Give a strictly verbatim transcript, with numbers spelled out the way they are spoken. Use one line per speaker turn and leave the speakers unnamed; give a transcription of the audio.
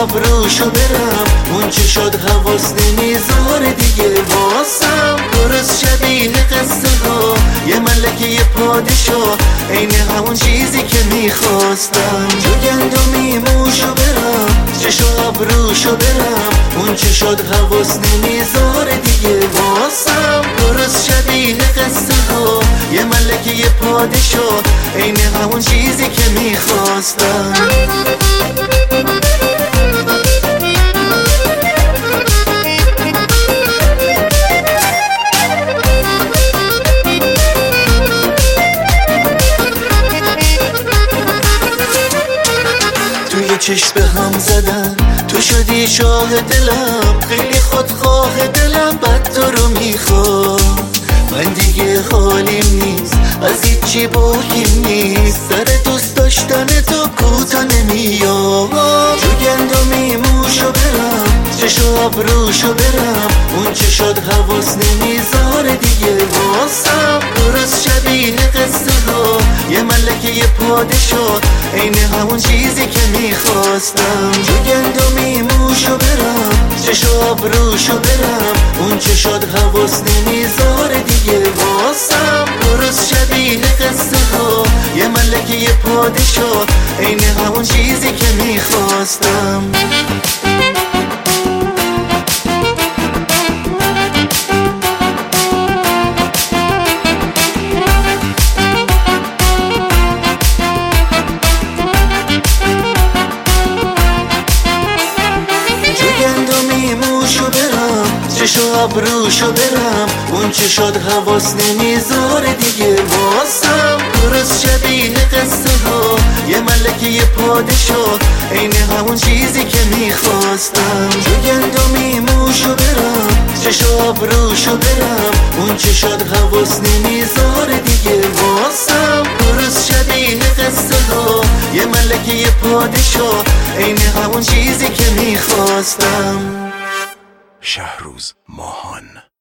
آبروشو برم، اون چه شد حواس نمیذاره دیگه واسم. درست شبیه قصه ها یه ملکه پادشاه، عین همون چیزی که میخواستم. جو گندمی موشو برم، چشو آبروشو برم، اون چه شد حواس نمیذاره دیگه واسم. درست شبیه قصه ها یه ملکه پادشاه، عین همون چیزی که میخواستم. توی چشم به هم زدن، تو شدی شاه دلم، خیلی خودخواه دلم، بد تو رو میخوام. من دیگه حالیم نیست، از هیچی باکیم نیست، سر دوست داشتن تو کوتا نمیام. جو گندمی موشو برم، چشو آبروشو برم، اون چه شد حواس نمیذاره دیگه واسم. درست شبیه قصه ها یه ملکه پادشاه، عین همون چیزی که میخواستم. جو گندمی موشو برم، چشو آبروشو برم، اون چه شد حواس نمیذاره دیگه واسم. درست شبیه قصه ها یه ملکه پادشاه، عین همون چیزی که میخواستم. چشو آبروشو برم، اون چه شد حواس نمیذاره دیگه واسم. درست شبیه قصه ها یه ملکه پادشاه، عین همون چیزی که میخواستم. جو گندمی موشو برم، چشو آبروشو برم، اون چه شد حواس نمیذاره دیگه واسم. درست شبیه قصه ها یه ملکه پادشاه، عین همون چیزی که میخواستم.
شهروز ماهان.